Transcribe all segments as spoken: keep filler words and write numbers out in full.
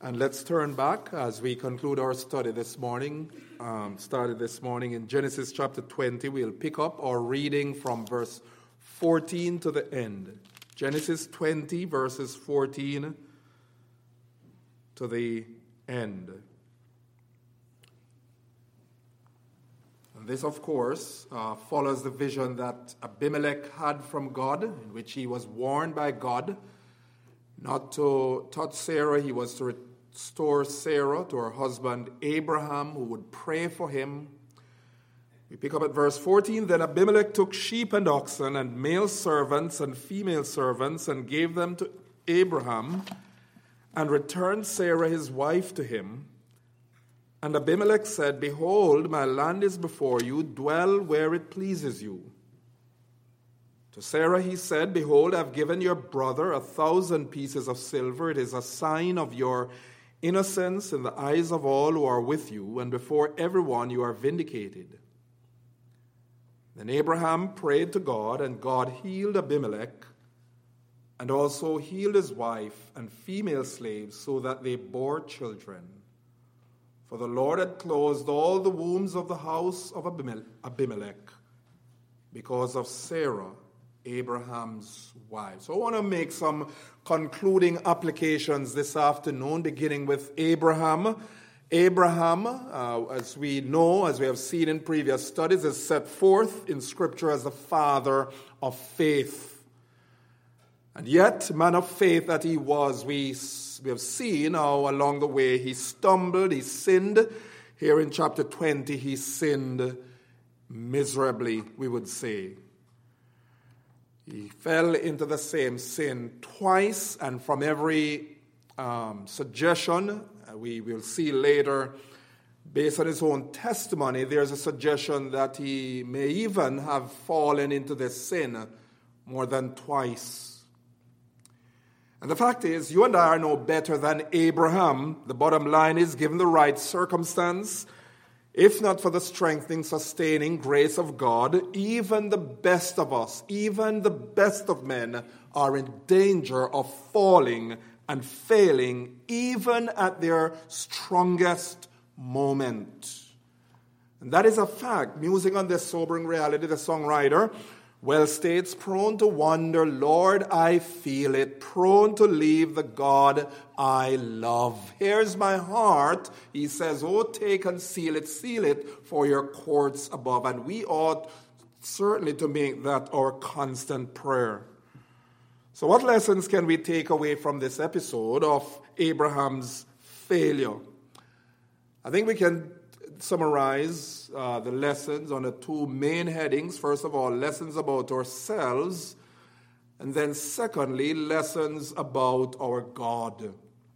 And let's turn back as we conclude our study this morning. Um, started this morning in Genesis chapter twenty. We'll pick up our reading from verse fourteen to the end. Genesis twenty, verses fourteen to the end. And this, of course, uh, follows the vision that Abimelech had from God, in which he was warned by God not to touch Sarah. He was to restore Sarah to her husband Abraham, who would pray for him. We pick up at verse fourteen. Then Abimelech took sheep and oxen and male servants and female servants and gave them to Abraham and returned Sarah his wife to him. And Abimelech said, Behold, my land is before you, dwell where it pleases you. To Sarah he said, Behold, I have given your brother a thousand pieces of silver. It is a sign of your innocence in the eyes of all who are with you, and before everyone you are vindicated. Then Abraham prayed to God, and God healed Abimelech, and also healed his wife and female slaves, so that they bore children. For the Lord had closed all the wombs of the house of Abimelech because of Sarah, Abraham's wife. So I want to make some concluding applications this afternoon, beginning with Abraham. Abraham, uh, as we know, as we have seen in previous studies, is set forth in Scripture as the father of faith. And yet, man of faith that he was, we, we have seen how along the way he stumbled, he sinned. Here in chapter twenty, he sinned miserably, we would say. He fell into the same sin twice, and from every um, suggestion, uh, we will see later, based on his own testimony, there's a suggestion that he may even have fallen into this sin more than twice. And the fact is, you and I are no better than Abraham. The bottom line is, given the right circumstance, if not for the strengthening, sustaining grace of God, even the best of us, even the best of men, are in danger of falling and failing, even at their strongest moment. And that is a fact. Musing on this sobering reality, the songwriter well states, prone to wander, Lord, I feel it, prone to leave the God I love. Here's my heart, he says, oh, take and seal it, seal it for your courts above. And we ought certainly to make that our constant prayer. So what lessons can we take away from this episode of Abraham's failure? I think we can summarize uh, the lessons on the two main headings. First of all, lessons about ourselves, and then secondly, lessons about our God.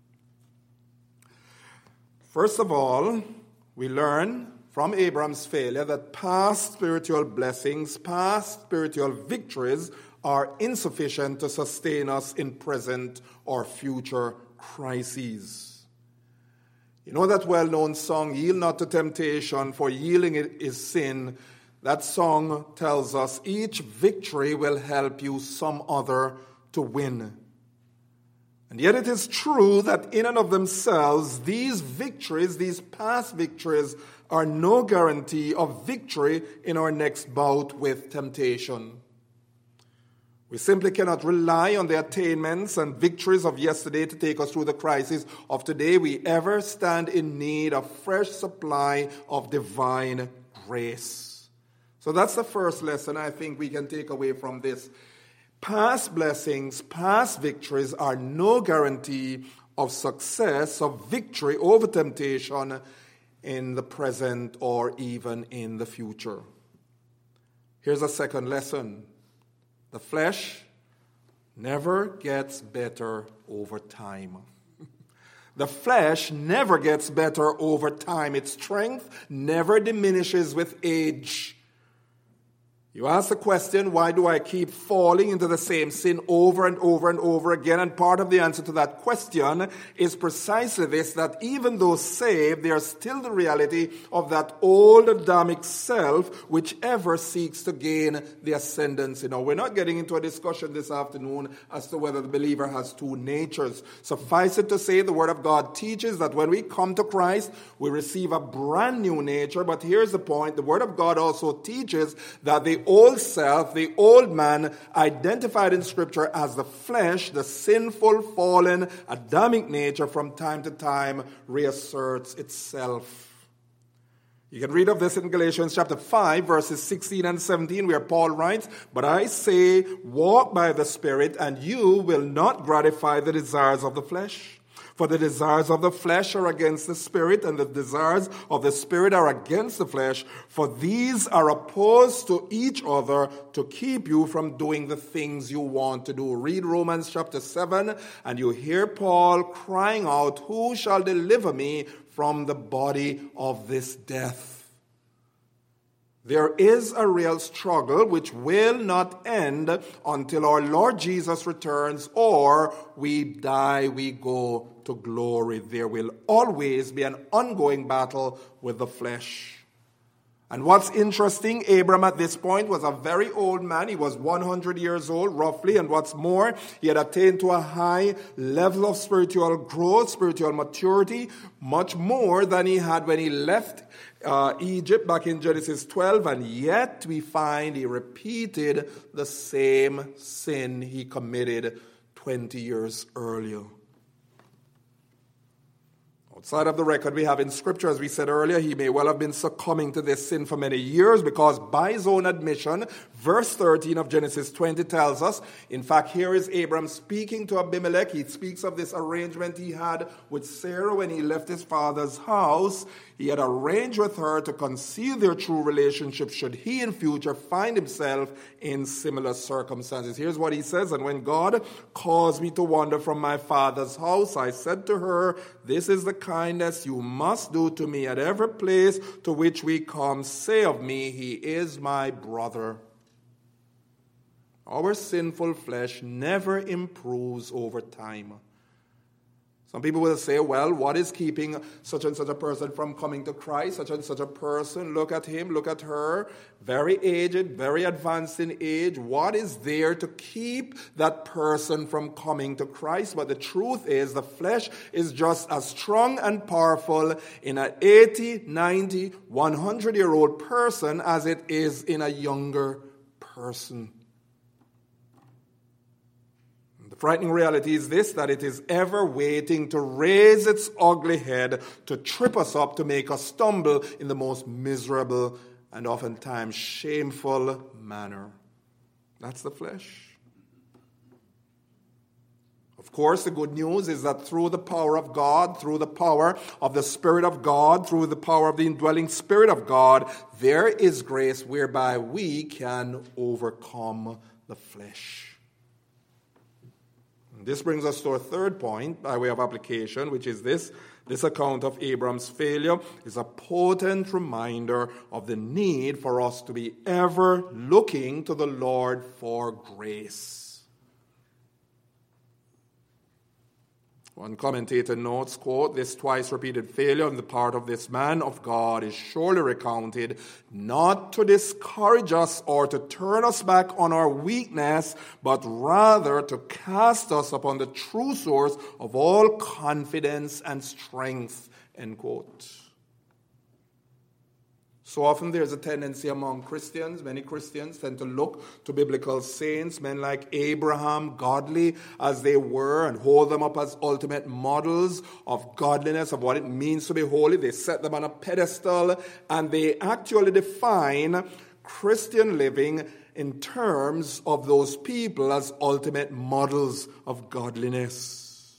First of all, we learn from Abraham's failure that past spiritual blessings, past spiritual victories are insufficient to sustain us in present or future crises. You know that well-known song, Yield Not to Temptation, for yielding it is sin. That song tells us each victory will help you some other to win. And yet it is true that in and of themselves, these victories, these past victories, are no guarantee of victory in our next bout with temptation. We simply cannot rely on the attainments and victories of yesterday to take us through the crisis of today. We ever stand in need of fresh supply of divine grace. So that's the first lesson I think we can take away from this. Past blessings, past victories are no guarantee of success, of victory over temptation in the present or even in the future. Here's a second lesson. The flesh never gets better over time. The flesh never gets better over time. Its strength never diminishes with age. You ask the question, why do I keep falling into the same sin over and over and over again? And part of the answer to that question is precisely this, that even though saved, there is still the reality of that old Adamic self, which ever seeks to gain the ascendancy. Now, we're not getting into a discussion this afternoon as to whether the believer has two natures. Suffice it to say, the Word of God teaches that when we come to Christ, we receive a brand new nature. But here's the point. The Word of God also teaches that the old self, the old man, identified in Scripture as the flesh, the sinful, fallen, Adamic nature, from time to time reasserts itself. You can read of this in Galatians chapter five, verses sixteen and seventeen, where Paul writes, "But I say, walk by the Spirit, and you will not gratify the desires of the flesh. For the desires of the flesh are against the Spirit, and the desires of the Spirit are against the flesh. For these are opposed to each other to keep you from doing the things you want to do." Read Romans chapter seven, and you hear Paul crying out, "Who shall deliver me from the body of this death?" There is a real struggle which will not end until our Lord Jesus returns or we die, we go to glory. There will always be an ongoing battle with the flesh. And what's interesting, Abram at this point was a very old man. He was one hundred years old, roughly. And what's more, he had attained to a high level of spiritual growth, spiritual maturity, much more than he had when he left uh, Egypt back in Genesis twelve. And yet we find he repeated the same sin he committed twenty years earlier. Outside of the record we have in Scripture, as we said earlier, he may well have been succumbing to this sin for many years, because by his own admission, verse thirteen of Genesis twenty tells us, in fact, here is Abram speaking to Abimelech. He speaks of this arrangement he had with Sarah when he left his father's house. He had arranged with her to conceal their true relationship should he in future find himself in similar circumstances. Here's what he says, "And when God caused me to wander from my father's house, I said to her, 'This is the kindness you must do to me at every place to which we come. Say of me, he is my brother.'" Our sinful flesh never improves over time. Some people will say, well, what is keeping such and such a person from coming to Christ? Such and such a person, look at him, look at her, very aged, very advanced in age. What is there to keep that person from coming to Christ? But the truth is, the flesh is just as strong and powerful in an eighty, ninety, one hundred-year-old person as it is in a younger person. The frightening reality is this, that it is ever waiting to raise its ugly head, to trip us up, to make us stumble in the most miserable and oftentimes shameful manner. That's the flesh. Of course, the good news is that through the power of God, through the power of the Spirit of God, through the power of the indwelling Spirit of God, there is grace whereby we can overcome the flesh. This brings us to our third point by way of application, which is this. This account of Abram's failure is a potent reminder of the need for us to be ever looking to the Lord for grace. One commentator notes, quote, "This twice repeated failure on the part of this man of God is surely recounted not to discourage us or to turn us back on our weakness, but rather to cast us upon the true source of all confidence and strength," end quote. So often there's a tendency among Christians, many Christians tend to look to biblical saints, men like Abraham, godly as they were, and hold them up as ultimate models of godliness, of what it means to be holy. They set them on a pedestal, and they actually define Christian living in terms of those people as ultimate models of godliness.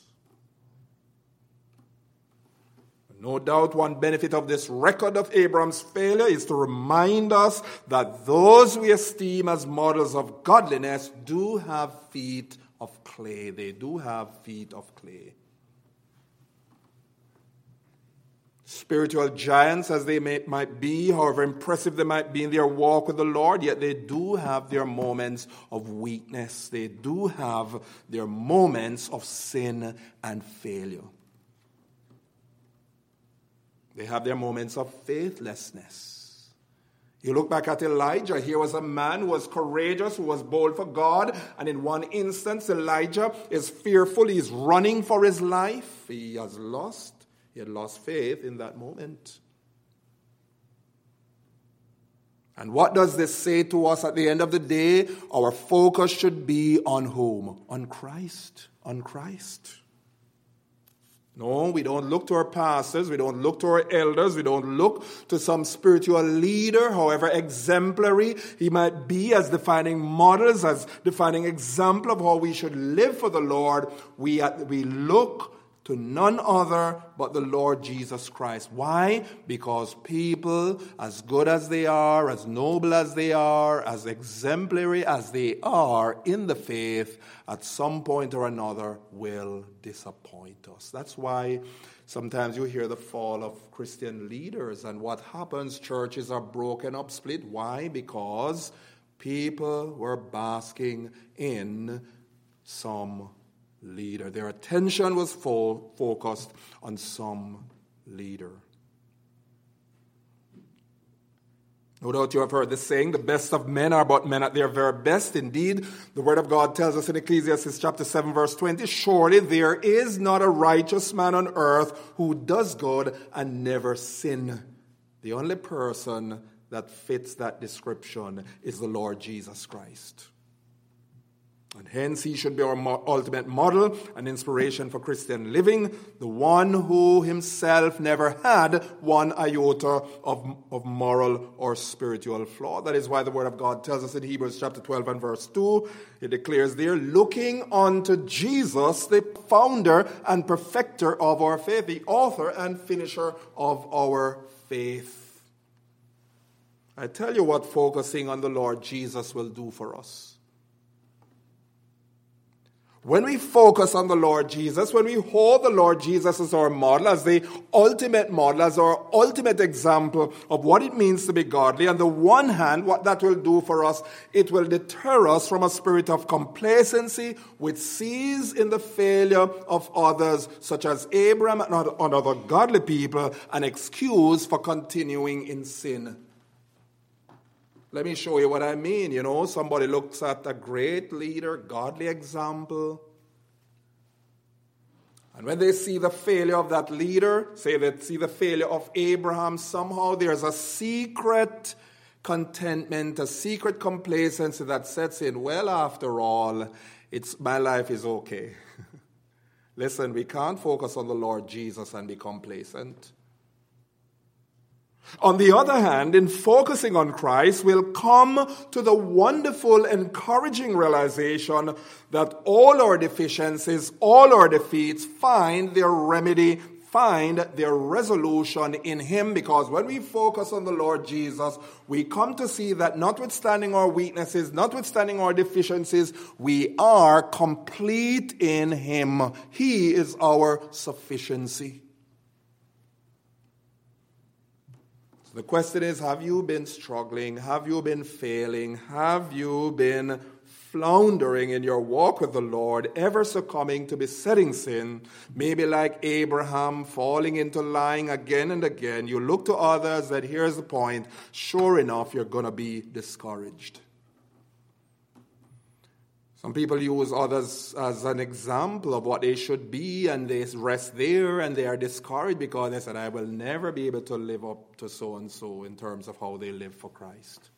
No doubt one benefit of this record of Abraham's failure is to remind us that those we esteem as models of godliness do have feet of clay. They do have feet of clay. spiritual giants as they may, might be, however impressive they might be in their walk with the Lord, yet they do have their moments of weakness. They do have their moments of sin and failure. They have their moments of faithlessness. You look back at Elijah. Here was a man who was courageous, who was bold for God. And in one instance, Elijah is fearful. He's running for his life. He has lost. He had lost faith in that moment. And what does this say to us at the end of the day? Our focus should be on whom? On Christ. On Christ. No, we don't look to our pastors, we don't look to our elders, we don't look to some spiritual leader, however exemplary he might be, as defining models, as defining example of how we should live for the Lord. We, we look to none other but the Lord Jesus Christ. Why? Because people, as good as they are, as noble as they are, as exemplary as they are in the faith, at some point or another will disappoint us. That's why sometimes you hear the fall of Christian leaders, and what happens, churches are broken up, split. Why? Because people were basking in some leader. Their attention was full, focused on some leader. No doubt you have heard the saying, the best of men are but men at their very best. Indeed, the word of God tells us in Ecclesiastes chapter seven, verse twenty, surely there is not a righteous man on earth who does good and never sin. The only person that fits that description is the Lord Jesus Christ. And hence he should be our ultimate model and inspiration for Christian living, the one who himself never had one iota of, of moral or spiritual flaw. That is why the word of God tells us in Hebrews chapter twelve and verse two, it declares there, looking unto Jesus, the founder and perfecter of our faith, the author and finisher of our faith. I tell you what focusing on the Lord Jesus will do for us. When we focus on the Lord Jesus, when we hold the Lord Jesus as our model, as the ultimate model, as our ultimate example of what it means to be godly, on the one hand, what that will do for us, it will deter us from a spirit of complacency which sees in the failure of others, such as Abraham and other godly people, an excuse for continuing in sin. Let me show you what I mean. You know, somebody looks at a great leader, godly example, and when they see the failure of that leader, say they see the failure of Abraham, somehow there's a secret contentment, a secret complacency that sets in. Well, after all, it's my life is okay. Listen, we can't focus on the Lord Jesus and be complacent. On the other hand, in focusing on Christ, we'll come to the wonderful, encouraging realization that all our deficiencies, all our defeats find their remedy, find their resolution in Him, because when we focus on the Lord Jesus, we come to see that notwithstanding our weaknesses, notwithstanding our deficiencies, we are complete in Him. He is our sufficiency. The question is, have you been struggling? Have you been failing? Have you been floundering in your walk with the Lord, ever succumbing to besetting sin? Maybe like Abraham, falling into lying again and again. You look to others, that here's the point. Sure enough, you're going to be discouraged. Some people use others as an example of what they should be, and they rest there and they are discouraged because they said, I will never be able to live up to so-and-so in terms of how they live for Christ.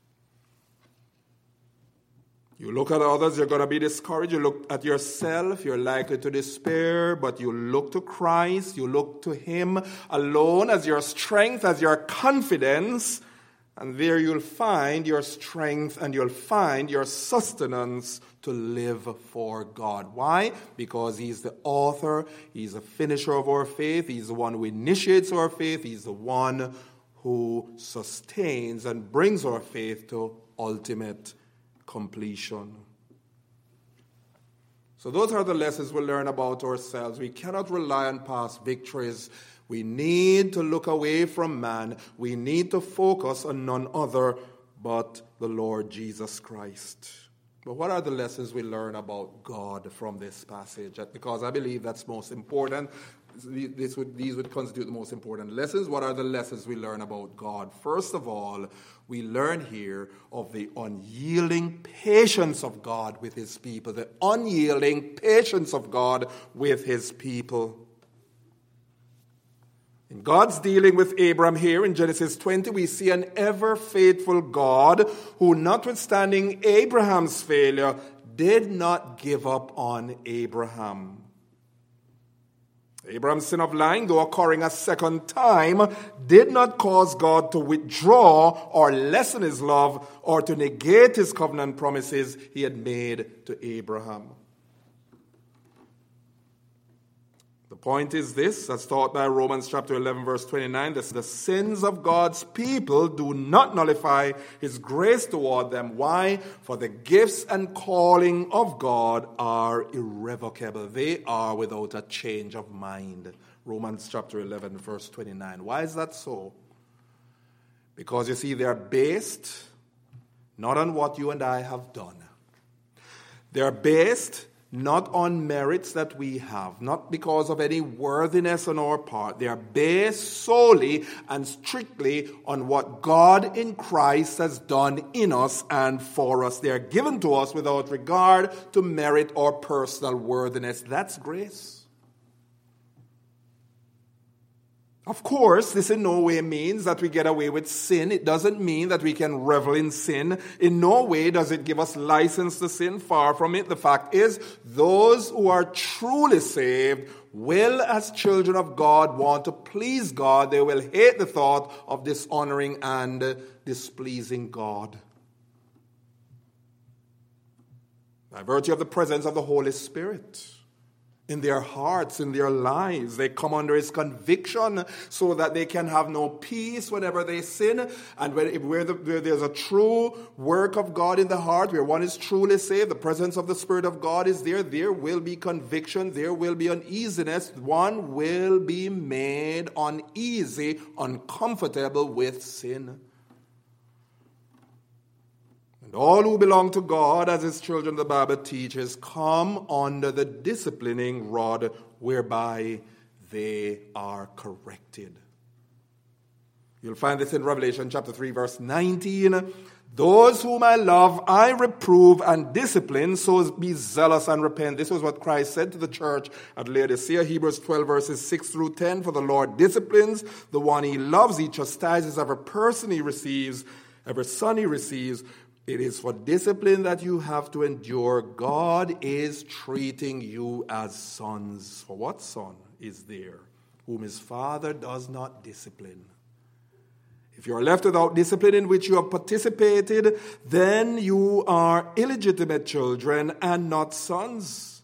You look at others, you're going to be discouraged. You look at yourself, you're likely to despair, but you look to Christ, you look to Him alone as your strength, as your confidence, and there you'll find your strength and you'll find your sustenance to live for God. Why? Because He's the author, He's the finisher of our faith, He's the one who initiates our faith, He's the one who sustains and brings our faith to ultimate completion. So those are the lessons we learn about ourselves. We cannot rely on past victories. We need to look away from man. We need to focus on none other but the Lord Jesus Christ. But what are the lessons we learn about God from this passage? Because I believe that's most important. This would, these would constitute the most important lessons. What are the lessons we learn about God? First of all, we learn here of the unyielding patience of God with his people. The unyielding patience of God with his people. In God's dealing with Abram here in Genesis twenty, we see an ever-faithful God who, notwithstanding Abraham's failure, did not give up on Abraham. Abraham's sin of lying, though occurring a second time, did not cause God to withdraw or lessen his love or to negate his covenant promises he had made to Abraham. The point is this, as taught by Romans chapter eleven, verse twenty-nine, that the sins of God's people do not nullify his grace toward them. Why? For the gifts and calling of God are irrevocable. They are without a change of mind. Romans chapter eleven, verse twenty-nine. Why is that so? Because you see, they are based not on what you and I have done. They are based not on merits that we have, not because of any worthiness on our part. They are based solely and strictly on what God in Christ has done in us and for us. They are given to us without regard to merit or personal worthiness. That's grace. Of course, this in no way means that we get away with sin. It doesn't mean that we can revel in sin. In no way does it give us license to sin. Far from it. The fact is, those who are truly saved will, as children of God, want to please God. They will hate the thought of dishonoring and displeasing God. By virtue of the presence of the Holy Spirit in their hearts, in their lives, they come under his conviction so that they can have no peace whenever they sin. And when, where, the, where there's a true work of God in the heart, where one is truly saved, the presence of the Spirit of God is there, there will be conviction, there will be uneasiness. One will be made uneasy, uncomfortable with sin. And all who belong to God as his children, the Bible teaches, come under the disciplining rod whereby they are corrected. You'll find this in Revelation chapter three, verse nineteen. Those whom I love, I reprove and discipline, so be zealous and repent. This was what Christ said to the church at Laodicea, Hebrews twelve, verses six through ten. For the Lord disciplines the one he loves. He chastises every person he receives, every son he receives. It is for discipline that you have to endure. God is treating you as sons. For what son is there whom his father does not discipline? If you are left without discipline in which you have participated, then you are illegitimate children and not sons.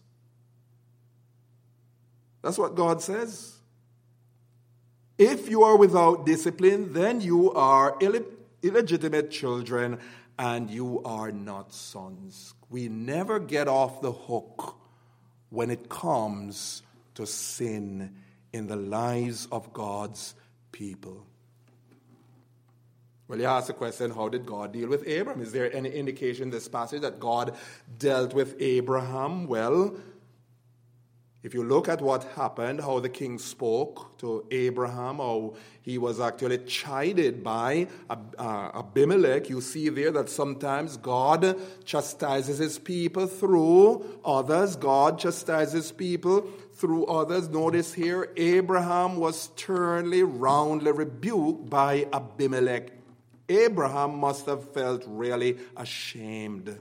That's what God says. If you are without discipline, then you are ill- illegitimate children and you are not sons. We never get off the hook when it comes to sin in the lives of God's people. Well, you ask the question, how did God deal with Abraham? Is there any indication in this passage that God dealt with Abraham? Well, if you look at what happened, how the king spoke to Abraham, how he was actually chided by Abimelech, you see there that sometimes God chastises his people through others. God chastises people through others. Notice here, Abraham was sternly, roundly rebuked by Abimelech. Abraham must have felt really ashamed.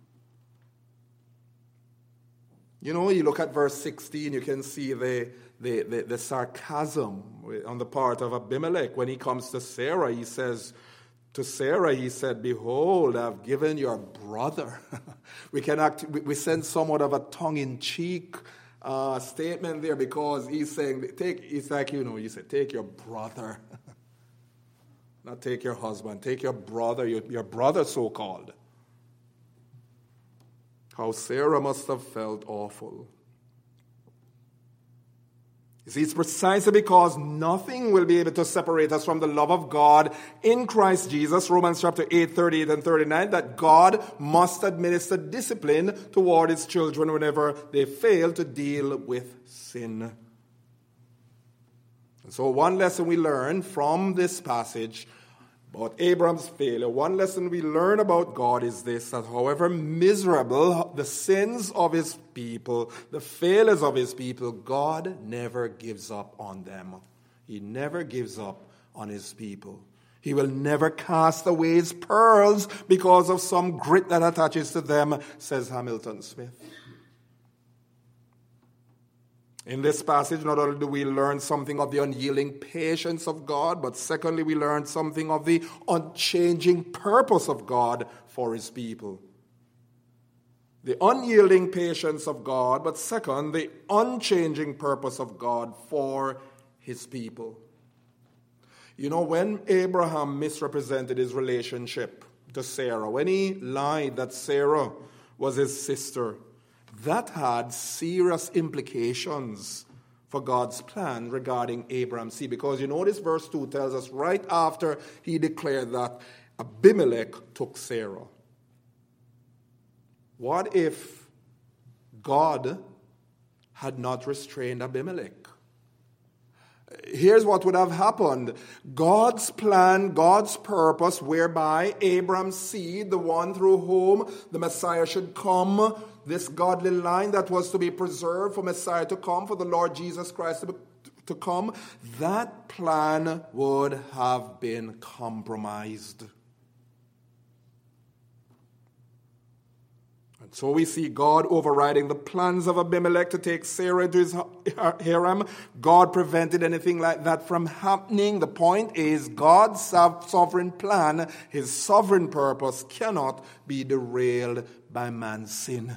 You know, you look at verse sixteen, you can see the, the, the, the sarcasm on the part of Abimelech. When he comes to Sarah, he says, to Sarah, he said, behold, I've given your brother. we can act, we send somewhat of a tongue-in-cheek uh, statement there because he's saying, take, it's like, you know, you say, take your brother. Not take your husband, take your brother, your, your brother so-called. How Sarah must have felt awful. You see, it's precisely because nothing will be able to separate us from the love of God in Christ Jesus, Romans chapter eight, thirty-eight and thirty-nine, that God must administer discipline toward his children whenever they fail to deal with sin. And so one lesson we learn from this passage about Abraham's failure, one lesson we learn about God is this, that however miserable the sins of his people, the failures of his people, God never gives up on them. He never gives up on his people. He will never cast away his pearls because of some grit that attaches to them, says Hamilton Smith. In this passage, not only do we learn something of the unyielding patience of God, but secondly, we learn something of the unchanging purpose of God for his people. The unyielding patience of God, but second, the unchanging purpose of God for his people. You know, when Abraham misrepresented his relationship to Sarah, when he lied that Sarah was his sister, that had serious implications for God's plan regarding Abraham. See, because you know this verse two tells us right after he declared that Abimelech took Sarah. What if God had not restrained Abimelech? Here's what would have happened. God's plan, God's purpose, whereby Abraham's seed, the one through whom the Messiah should come, this godly line that was to be preserved for Messiah to come, for the Lord Jesus Christ to, to come, that plan would have been compromised. And so we see God overriding the plans of Abimelech to take Sarah into his harem. God prevented anything like that from happening. The point is, God's sovereign plan, his sovereign purpose, cannot be derailed by man's sin.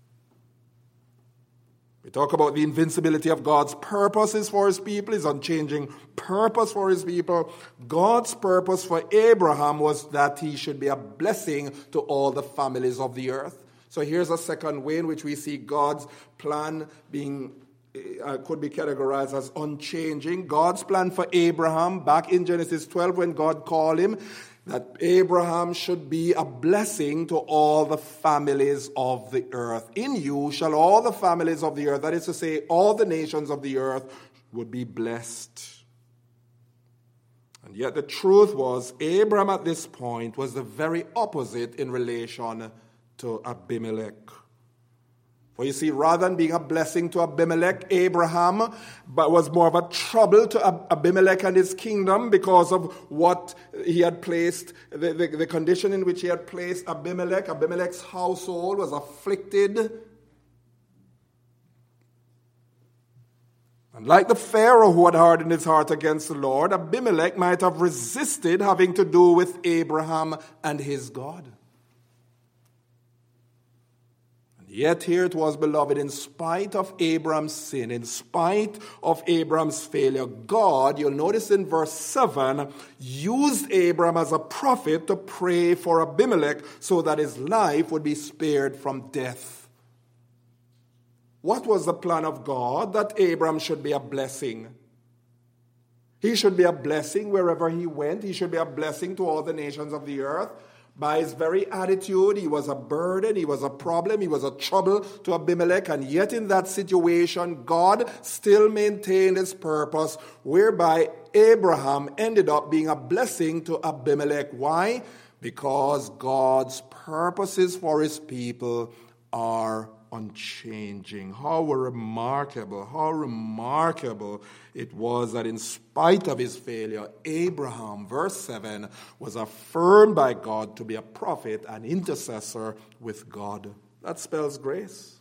We talk about the invincibility of God's purposes for his people, his unchanging purpose for his people. God's purpose for Abraham was that he should be a blessing to all the families of the earth. So here's a second way in which we see God's plan being uh, could be categorized as unchanging. God's plan for Abraham back in Genesis twelve, when God called him, that Abraham should be a blessing to all the families of the earth. In you shall all the families of the earth, that is to say, all the nations of the earth, would be blessed. And yet the truth was, Abraham at this point was the very opposite in relation to Abimelech. For you see, rather than being a blessing to Abimelech, Abraham but was more of a trouble to Abimelech and his kingdom because of what he had placed, the, the, the condition in which he had placed Abimelech. Abimelech's household was afflicted. And like the Pharaoh who had hardened his heart against the Lord, Abimelech might have resisted having to do with Abraham and his God. Yet here it was, beloved, in spite of Abraham's sin, in spite of Abraham's failure, God, you'll notice in verse seven, used Abraham as a prophet to pray for Abimelech so that his life would be spared from death. What was the plan of God? That Abraham should be a blessing. He should be a blessing wherever he went. He should be a blessing to all the nations of the earth. By his very attitude, he was a burden, he was a problem, he was a trouble to Abimelech, and yet in that situation, God still maintained his purpose, whereby Abraham ended up being a blessing to Abimelech. Why? Because God's purposes for his people are unchanging. How remarkable, how remarkable it was that in spite of his failure, Abraham, verse seven, was affirmed by God to be a prophet and intercessor with God. That spells grace.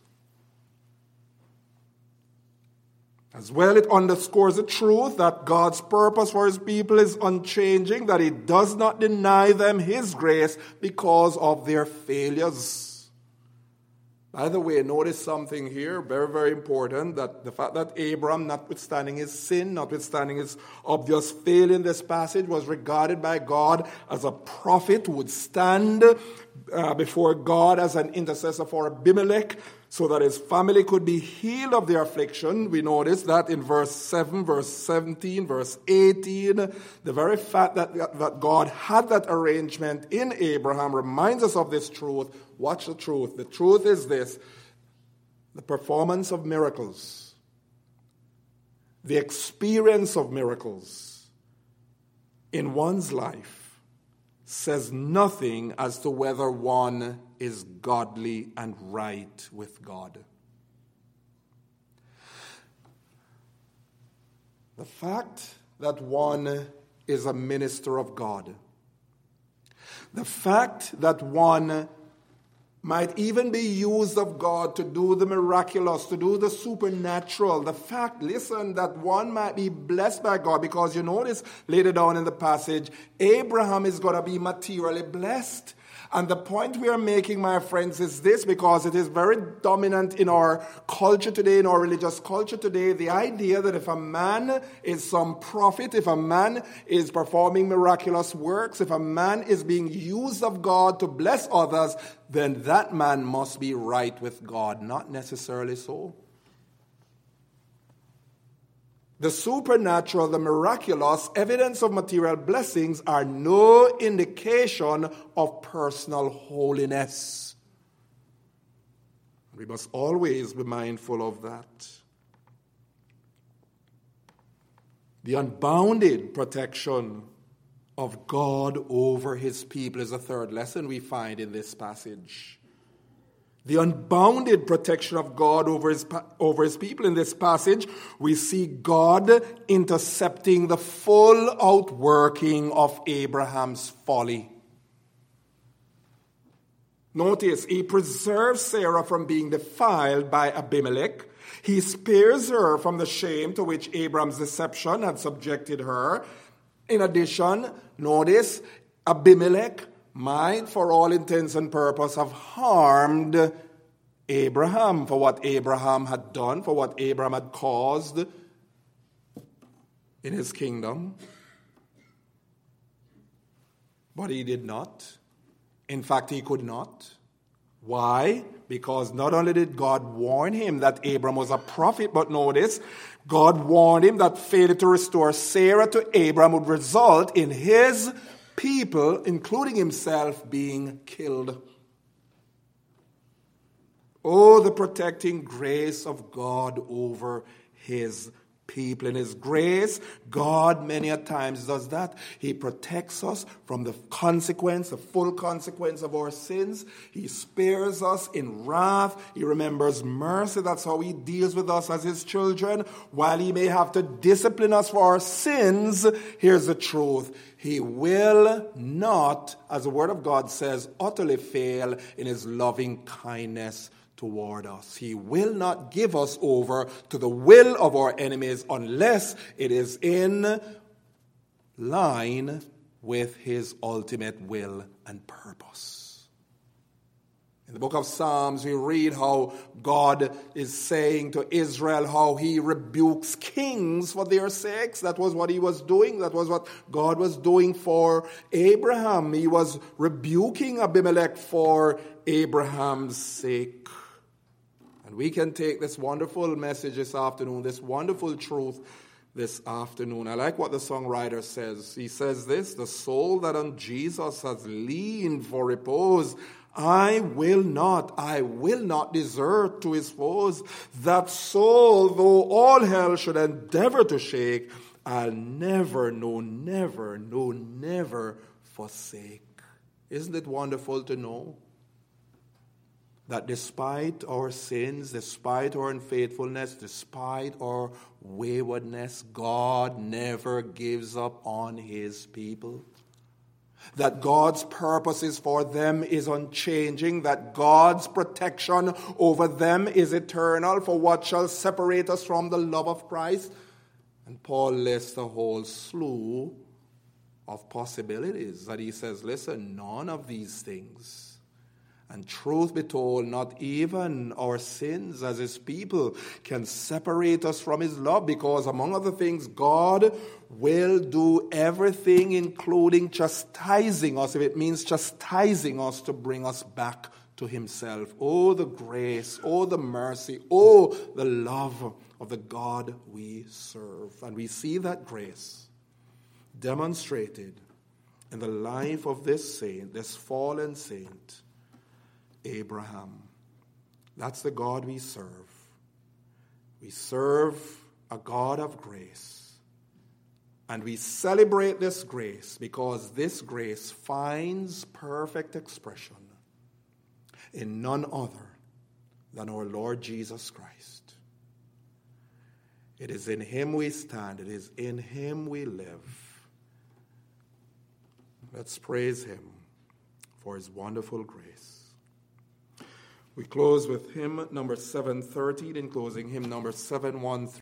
As well, it underscores the truth that God's purpose for his people is unchanging, that he does not deny them his grace because of their failures. By the way, notice something here, very, very important, that the fact that Abram, notwithstanding his sin, notwithstanding his obvious failure in this passage, was regarded by God as a prophet who would stand uh, before God as an intercessor for Abimelech so that his family could be healed of their affliction. We notice that in verse seven, verse seventeen, verse eighteen. The very fact that, that God had that arrangement in Abraham reminds us of this truth. Watch the truth. The truth is this: the performance of miracles, the experience of miracles in one's life says nothing as to whether one is godly and right with God. The fact that one is a minister of God, the fact that one might even be used of God to do the miraculous, to do the supernatural. The fact, listen, that one might be blessed by God, because you notice later down in the passage, Abraham is going to be materially blessed. And the point we are making, my friends, is this, because it is very dominant in our culture today, in our religious culture today, the idea that if a man is some prophet, if a man is performing miraculous works, if a man is being used of God to bless others, then that man must be right with God. Not necessarily so. The supernatural, the miraculous, evidence of material blessings are no indication of personal holiness. We must always be mindful of that. The unbounded protection of God over his people is a third lesson we find in this passage. The unbounded protection of God over his, over his people. In this passage, we see God intercepting the full outworking of Abraham's folly. Notice, he preserves Sarah from being defiled by Abimelech. He spares her from the shame to which Abraham's deception had subjected her. In addition, notice, Abimelech might, for all intents and purposes, have harmed Abraham for what Abraham had done, for what Abraham had caused in his kingdom. But he did not. In fact, he could not. Why? Because not only did God warn him that Abraham was a prophet, but notice, God warned him that failure to restore Sarah to Abraham would result in his people, including himself, being killed. Oh, the protecting grace of God over his people. In his grace, God many a times does that. He protects us from the consequence, the full consequence of our sins. He spares us in wrath. He remembers mercy. That's how he deals with us as his children. While he may have to discipline us for our sins, here's the truth: he will not, as the word of God says, utterly fail in his loving kindness toward us. He will not give us over to the will of our enemies unless it is in line with his ultimate will and purpose. In the book of Psalms, we read how God is saying to Israel how he rebukes kings for their sakes. That was what he was doing. That was what God was doing for Abraham. He was rebuking Abimelech for Abraham's sake. And we can take this wonderful message this afternoon, this wonderful truth this afternoon. I like what the songwriter says. He says this: the soul that on Jesus has leaned for repose, I will not, I will not desert to his foes. That soul, though all hell should endeavor to shake, I'll never, no, never, no, never forsake. Isn't it wonderful to know that despite our sins, despite our unfaithfulness, despite our waywardness, God never gives up on his people? That God's purposes for them is unchanging, that God's protection over them is eternal, for what shall separate us from the love of Christ? And Paul lists a whole slew of possibilities that he says, listen, none of these things. And truth be told, not even our sins as his people can separate us from his love, because among other things, God will do everything, including chastising us, if it means chastising us, to bring us back to himself. Oh, the grace, oh, the mercy, oh, the love of the God we serve. And we see that grace demonstrated in the life of this saint, this fallen saint, Abraham. That's the God we serve. We serve a God of grace. And we celebrate this grace because this grace finds perfect expression in none other than our Lord Jesus Christ. It is in him we stand. It is in him we live. Let's praise him for his wonderful grace. We close with hymn number seven thirty, in closing hymn number seven one three.